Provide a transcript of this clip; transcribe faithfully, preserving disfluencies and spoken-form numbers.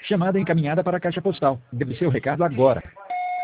Chamada encaminhada para a caixa postal. Deve ser o recado agora.